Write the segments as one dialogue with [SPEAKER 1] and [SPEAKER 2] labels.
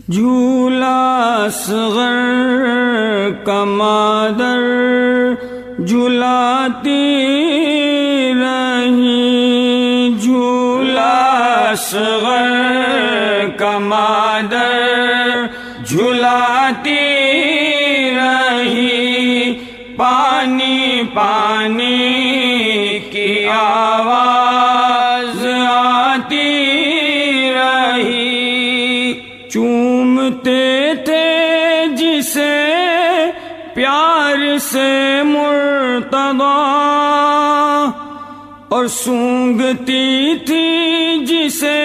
[SPEAKER 1] جھولا اصغر کا مادر جھلاتی رہی، جھولا اصغر کا مادر جھلاتی رہی، پانی پانی کی آواز آتی رہی، چومتے تھے جسے پیار سے مرتضیٰ، اور سونگھتی تھی جسے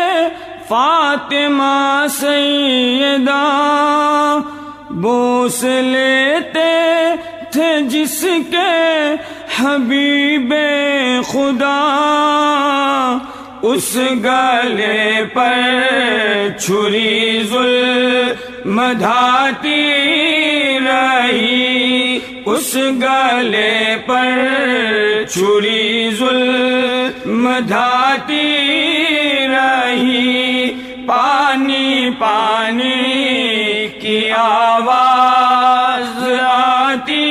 [SPEAKER 1] فاطمہ سیدہ، بوس لیتے تھے جس کے حبیب خدا، اس گلے پر چھری ظلم دھاتی رہی، اس گلے پر چھری ظلم دھاتی رہی، پانی پانی کی آواز آتی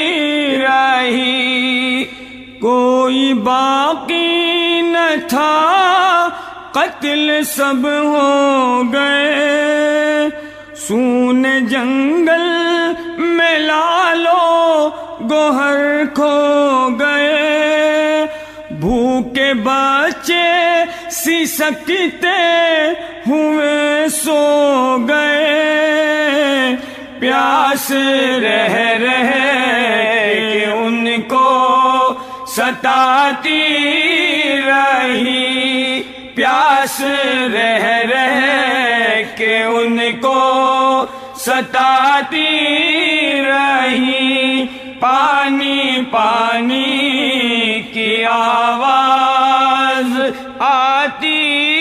[SPEAKER 1] رہی، کوئی باقی نہ تھا، قتل سب ہو گئے، سون جنگل میں لالو گوہر کھو گئے، بھوکے بچے سسکتے ہوئے سو گئے، پیاس رہ کہ ان کو ستاتی رہی، پیاس رہ کہ ان کو ستاتی رہی، پانی پانی کی آواز آتی